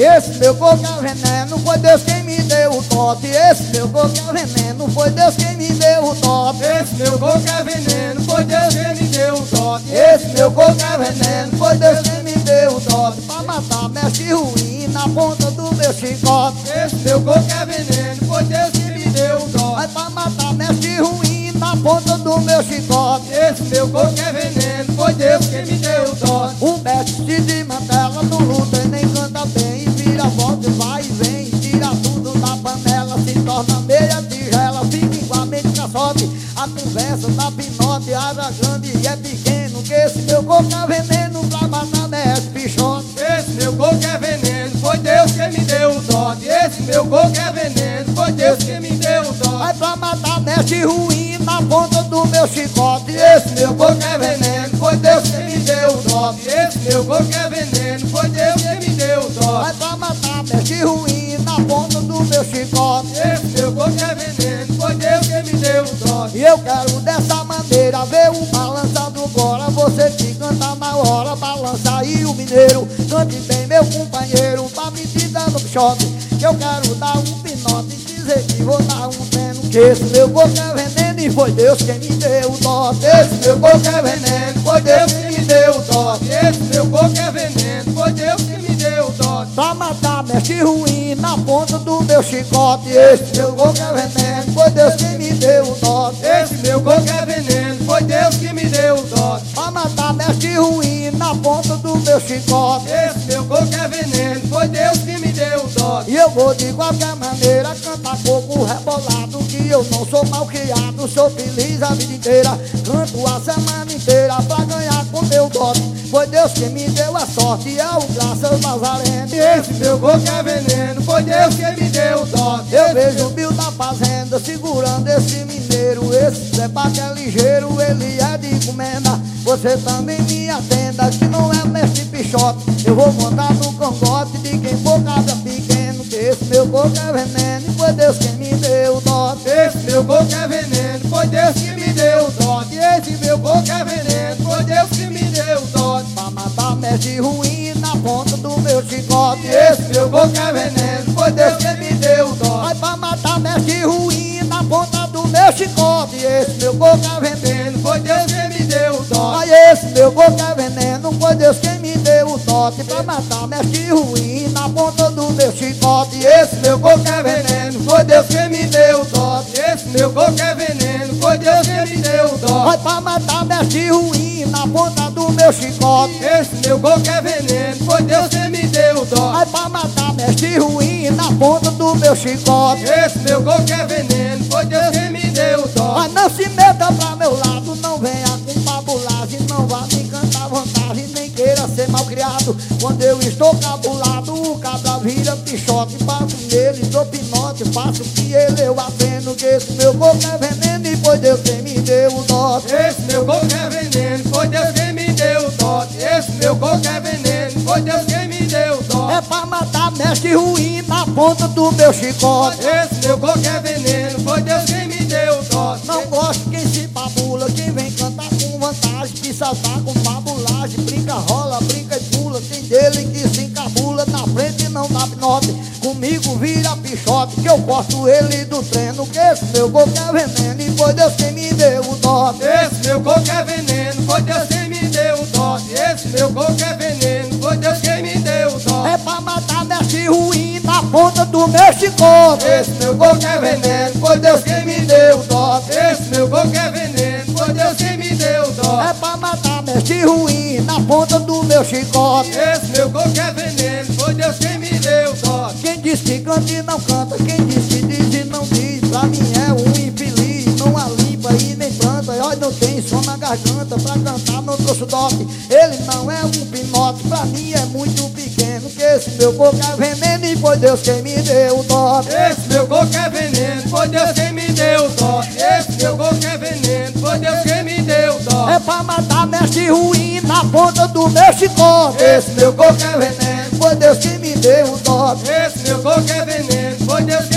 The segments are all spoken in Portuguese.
Esse meu coco é veneno, foi Deus quem me deu o toque. Esse meu coco é veneno, foi Deus quem me deu o toque. Esse meu coco é veneno, foi Deus quem me deu o toque. Esse meu coco é veneno, foi Deus quem me deu o toque. Pra matar mestre ruim na ponta do meu chicote. Esse meu coco é veneno, foi Deus que me deu o toque. Vai pra matar mestre ruim na ponta do meu chicote. Esse meu coco é veneno, foi Deus quem me deu o toque. O mestre de mantela não luta e nem canta bem. Vira volta e vai e vem, tira tudo da panela. Se torna meia tigela, fica igualmente caçote. A conversa da pinote, área grande e é pequeno. Que esse meu coco é veneno pra matar mestre pichote. Esse meu coco é veneno, foi Deus quem me deu o toque. Esse meu coco é veneno, foi Deus quem me deu o toque. Vai pra matar mestre ruim na ponta do meu chicote. Esse meu coco é veneno, foi Deus quem me deu o toque. Esse meu coco é veneno, foi Deus quem me deu o toque. Vai pra matar mestre ruim na ponta do meu chicote. Esse meu coco é veneno, foi Deus quem me deu o toque. E eu quero dessa maneira ver o balançado agora. Você que canta na hora, balança aí o mineiro. Cante bem meu companheiro, pra me dar no pichote. Que eu quero dar um pinote e dizer que vou dar um treino. Que esse meu coco é veneno e foi Deus quem me deu o toque. Esse meu coco é veneno, foi Deus quem me deu o toque. Esse meu coco é veneno, foi Deus quem me deu o toque. Pra matar mestre ruim na ponta do meu chicote. Esse meu coco é veneno, foi Deus quem me deu o toque. Esse meu coco é veneno, foi Deus que me deu o toque. Pra matar mestre ruim na ponta do meu chicote. Esse meu coco é veneno, foi Deus que me deu o toque. E eu vou de qualquer maneira cantar coco rebolado. Que eu não sou mal criado, sou feliz a vida inteira. Canto a semana inteira pra ganhar com meu dote. Foi Deus que me deu a sorte, é o graças Nazareno. Esse meu coco é veneno, foi Deus que me deu o toque. Eu vejo o Bill da fazenda segurando esse mineiro. Esse Zepa que é ligeiro, ele é de encomenda. Você também me atenda, que não é mestre pichote. Eu vou montar no cangote de quem for cabra pequeno. Que esse meu coco é veneno e foi Deus quem me deu o dote. Esse meu coco é veneno, foi Deus que me deu o toque. Esse meu coco é veneno, foi Deus que me deu o toque. Pra matar mestre ruim na ponta do meu chicote. Esse meu coco é veneno, foi Deus que me deu o toque. Vai pra matar mestre ruim na ponta do meu chicote. Esse meu coco é veneno, Foi Deus que me deu o toque. ai, esse meu coco é veneno, foi Deus quem me deu o toque. Pra matar mestre ruim na ponta do meu chicote. Esse meu coco é veneno, foi Deus que me deu o toque. Esse meu coco é veneno, foi Deus que me deu o toque. Vai pra matar mestre ruim na ponta do meu chicote. Esse meu coco é veneno, foi Deus que me deu o toque. Vai pra matar mestre ruim na ponta do meu chicote. Esse meu coco é veneno, foi Deus que me deu o toque. Mas não se meta pra meu lado, não venha com fabulagem. Não vá me cantar vantagem, nem queira ser mal criado. Quando eu estou cabulado, o cabra vira pichote. Passo nele, dou pinote, faço que ele eu aceno. Que esse meu coco é veneno e foi Deus quem me deu o dote. Esse meu coco é veneno, foi Deus quem me deu o toque. Esse meu coco é veneno, foi Deus quem me deu o toque. É pra matar mestre ruim na ponta do meu chicote. Esse meu coco é veneno, foi Deus quem me deu o toque. Não gosto quem se fabula, quem vem cantar com vantagem, que saltar com fabulagem. Brinca, rola, brinca e pula, tem dele que se encabula. Na frente não dá pinote, comigo vira pichote. Que eu corto ele do treino, que esse meu coco é veneno e foi Deus quem me deu o dote. Esse meu coco é veneno, foi Deus quem me deu o toque. Esse meu coco é veneno, foi Deus quem me deu o toque. É pra matar mestre ruim na ponta do meu chicote. Esse meu coco é veneno, foi Deus quem me deu o toque. Esse meu coco é veneno, foi Deus quem me deu o toque. É pra matar mestre ruim na ponta do meu chicote. Esse meu coco é veneno, foi Deus quem me deu o toque. Quem diz que canta e não canta, quem diz que diz e não diz, pra mim é um infeliz. Não há limpa e nem planta, olha, não tem som na garganta. Pra cantar não trouxe o dote, ele não é um pinote. Pra mim é muito pequeno, que esse meu coco é veneno e foi Deus quem me deu o dote. Esse meu coco é veneno, foi Deus quem me deu o toque. Esse meu coco é veneno, foi Deus quem me deu o toque. É pra matar mestre ruim na ponta do meu chicote. Esse meu coco é veneno, Foi Deus quem me deu o dote. esse meu coco é veneno, foi Deus quem me deu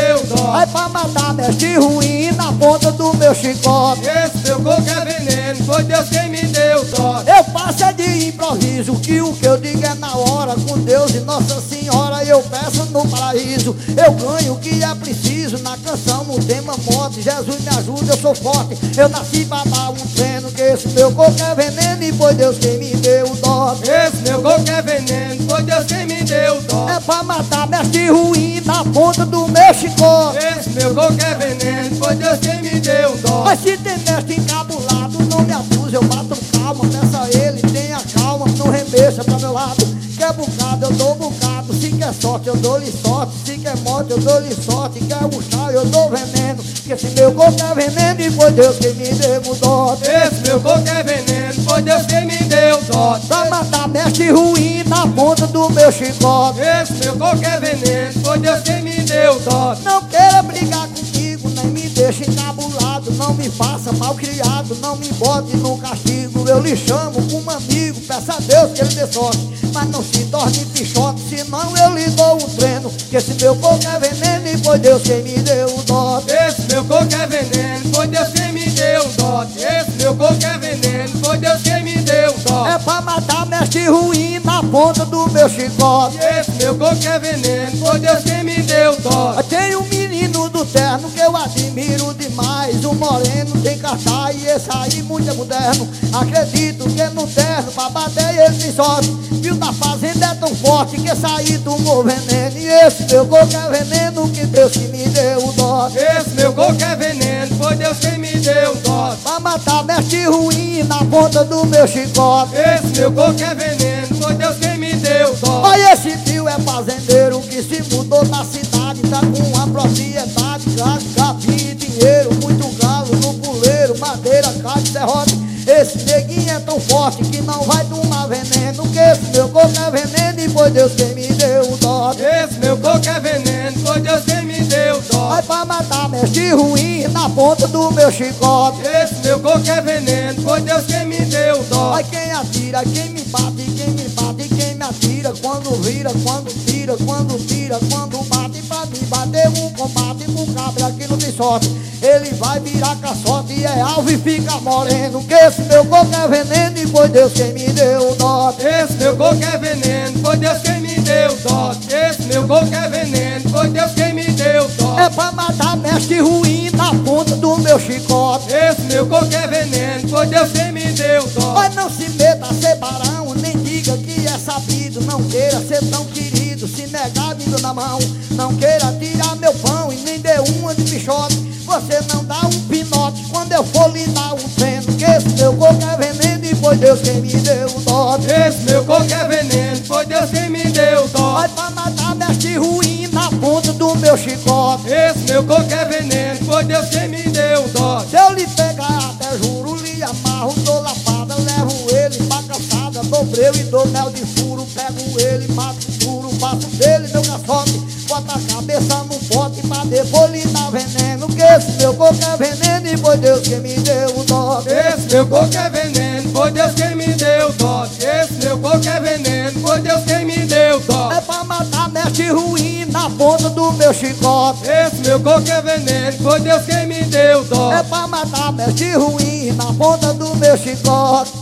deu dó. É pra matar mestre ruim na ponta do meu chicote. Esse meu coco é veneno, foi Deus quem me deu dó. Eu faço é de improviso, que o que eu digo é na hora. Com Deus e Nossa Senhora eu peço no paraíso. Eu ganho o que é preciso na canção, no tema morte. Jesus me ajuda, eu sou forte. Eu nasci pra dar um treino, que esse meu coco é veneno e foi Deus quem me deu o dó. Esse meu coco é veneno, foi Deus quem me deu dó. É pra matar mestre ruim na ponta do meu chicote. Esse meu coco é veneno, foi Deus quem me deu dó. Mas se tem mestre encabulado, não me abusa, eu bato calma. Peça ele, tenha calma, não remexa pra meu lado. Quer bocado, eu dou bocado. Se quer sorte, eu dou-lhe sorte. Se quer morte, eu dou-lhe sorte. Quer buchar, eu dou veneno. Que esse meu coco é veneno e foi Deus quem me deu o dó. Esse meu coco é veneno, foi Deus quem me deu dó. Pra matar mestre ruim na ponta do meu chicote. Esse meu coco é veneno, foi Deus quem me deu dó. Não queira brigar comigo, nem me deixe encabulado. Não me faça mal criado, não me bote no castigo. Eu lhe chamo como amigo, peça a Deus que ele dê sorte. Mas não se torne pichote, senão eu lhe dou um treino. Que esse meu coco é veneno e foi Deus quem me deu o dó. Esse meu coco é veneno, foi Deus quem me deu dó. Esse meu coco é veneno, foi Deus quem me deu dó. É pra matar mestre ruim na ponta do meu chicote. Esse meu coco é veneno, foi Deus quem me deu dó. Tem um menino do terno que eu admiro demais. O moreno tem cartaz e esse aí muito é moderno. Acredito que no terno pra bater ele tem sorte. Viu da fazenda é tão forte que esse aí tomou veneno. E esse meu coco é veneno, que Deus que me deu o dó. Esse meu coco é veneno, foi Deus quem me deu dó. Pra matar mestre ruim na ponta do meu chicote. Esse meu coco é veneno, foi Deus quem me deu dó. Olha, esse tio é fazendeiro que se mudou da cidade. Tá com uma propriedade, gado, capim, dinheiro, muito galo no puleiro, madeira, caixa, serrote. Esse neguinho é tão forte que não vai tomar veneno. Que esse meu coco é veneno e foi Deus quem me deu o dó. Esse meu coco é veneno, foi Deus quem me deu dó. Vai pra matar mestre ruim na ponta do meu chicote. Esse meu coco é veneno, foi Deus quem me deu dó. Vai quem atira, quem me bate, quem me bate, quem me atira. Quando vira, quando tira, quando tira, quando bate. Pra me bater um combate com cabra que não tem sorte. Ele vai virar caçote e é alvo e fica moreno. Que esse meu coco é veneno e foi Deus quem me deu o dó. Esse meu coco é veneno, foi Deus quem me deu dó. Esse meu coco é veneno, foi Deus quem me deu dó. É pra matar mestre ruim na ponta do meu chicote. Esse meu coco é veneno, foi Deus quem me deu dó. Mas não se meta a ser barão, nem diga que é sabido. Não queira ser tão querido, se negar vindo na mão. Não queira tirar meu pão e nem dê uma de pichote. Você não dá um pinote quando eu for lhe dar um treino. Que esse meu coco é veneno e foi Deus quem me deu o dó. Esse meu coco é veneno, foi Deus quem me deu dó. Vai pra matar mestre ruim na ponta do meu chicote. Esse meu coco é veneno, foi Deus quem me deu dó. Se eu lhe pegar até juro, lhe amarro, dou lapada, levo ele pra caçada, dou breu e dou mel de furo, pego ele, mato duro, faço dele meu caçote, bota a cabeça no pote pra depois lhe dar veneno. Que esse meu coco é veneno e foi Deus quem me deu o dó. Esse meu coco é veneno, foi Deus quem me deu dó. Esse meu coco é veneno, foi Deus quem me deu dó. É pra matar mestre ruim na ponta do meu chicote. Esse meu coco é veneno, foi Deus quem me deu dó. É pra matar mestre ruim na ponta do meu chicote.